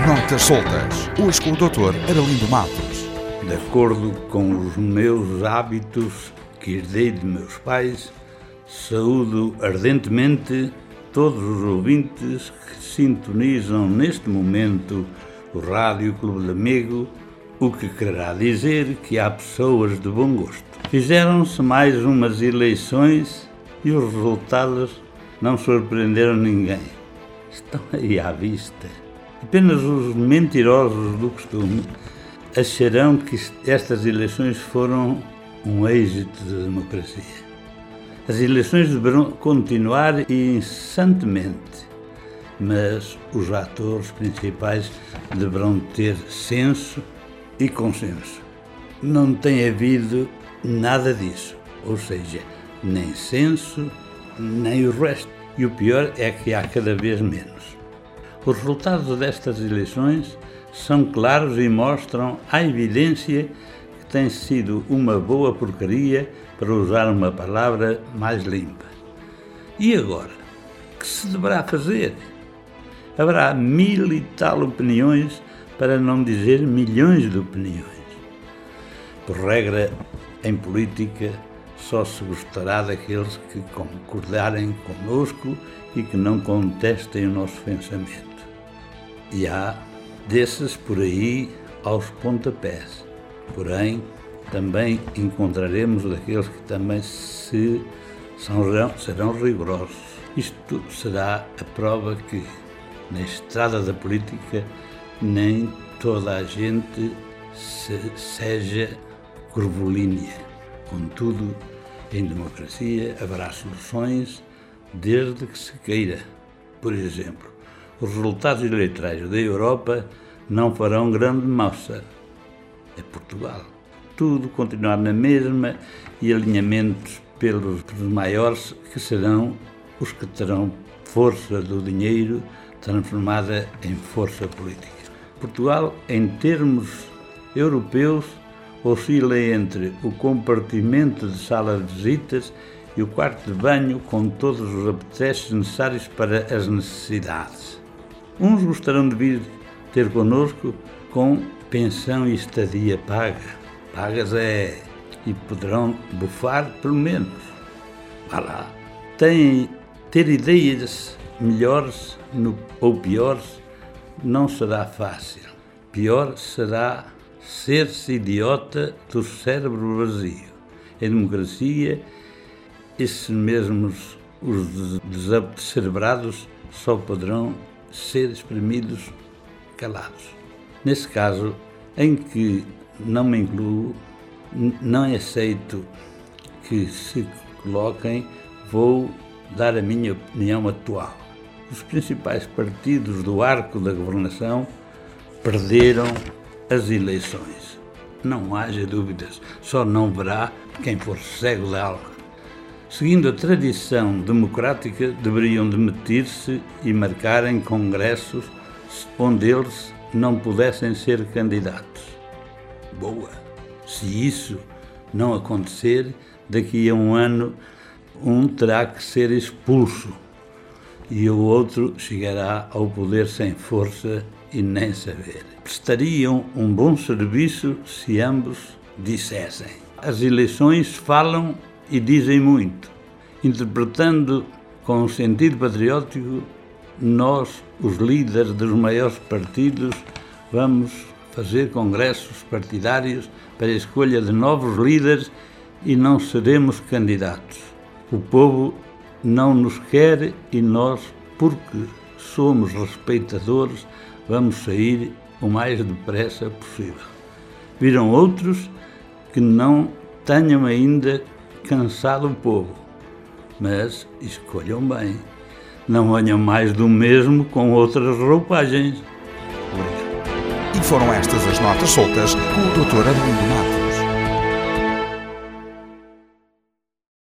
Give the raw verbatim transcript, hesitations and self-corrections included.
Notas soltas. Hoje com o doutor Arlindo Matos. De acordo com os meus hábitos que herdei de meus pais, saúdo ardentemente todos os ouvintes que sintonizam neste momento o Rádio Clube de Amigo, o que quererá dizer que há pessoas de bom gosto. Fizeram-se mais umas eleições e os resultados não surpreenderam ninguém. Estão aí à vista. Apenas os mentirosos do costume acharão que estas eleições foram um êxito da democracia. As eleições deverão continuar incessantemente, mas os atores principais deverão ter senso e consenso. Não tem havido nada disso, ou seja, nem senso, nem o resto. E o pior é que há cada vez menos. Os resultados destas eleições são claros e mostram à evidência que tem sido uma boa porcaria, para usar uma palavra mais limpa. E agora? O que se deverá fazer? Haverá mil e tal opiniões, para não dizer milhões de opiniões. Por regra, em política, só se gostará daqueles que concordarem conosco e que não contestem o nosso pensamento. E há desses por aí aos pontapés. Porém, também encontraremos daqueles que também se são, serão rigorosos. Isto será a prova que, na estrada da política, nem toda a gente se, seja curvilínea. Contudo, em democracia haverá soluções desde que se queira. Por exemplo, os resultados eleitorais da Europa não farão grande moça. É Portugal. Tudo continuar na mesma e alinhamentos pelos, pelos maiores, que serão os que terão força do dinheiro transformada em força política. Portugal, em termos europeus, oscila entre o compartimento de sala de visitas e o quarto de banho, com todos os apetrechos necessários para as necessidades. Uns gostarão de vir ter connosco com pensão e estadia paga. Pagas é, e poderão bufar pelo menos. Vá lá. Tem, ter ideias melhores no, ou piores não será fácil. Pior será ser-se idiota do cérebro vazio. Em democracia, esses mesmos, os descerebrados, só poderão ser exprimidos calados. Nesse caso, em que não me incluo, não aceito que se coloquem, vou dar a minha opinião atual. Os principais partidos do arco da governação perderam as eleições. Não haja dúvidas, só não verá quem for cego de algo. Seguindo a tradição democrática, deveriam demitir-se e marcarem congressos onde eles não pudessem ser candidatos. Boa! Se isso não acontecer, daqui a um ano, um terá que ser expulso e o outro chegará ao poder sem força e nem saber. Prestariam um bom serviço se ambos dissessem. As eleições falam e dizem muito. Interpretando com um sentido patriótico, nós, os líderes dos maiores partidos, vamos fazer congressos partidários para a escolha de novos líderes e não seremos candidatos. O povo não nos quer e nós, porque somos respeitadores, vamos sair o mais depressa possível. Viram outros que não tenham ainda cansado o povo, mas escolham bem. Não venham mais do mesmo com outras roupagens. E foram estas as notas soltas com o doutor Arlindo Matos.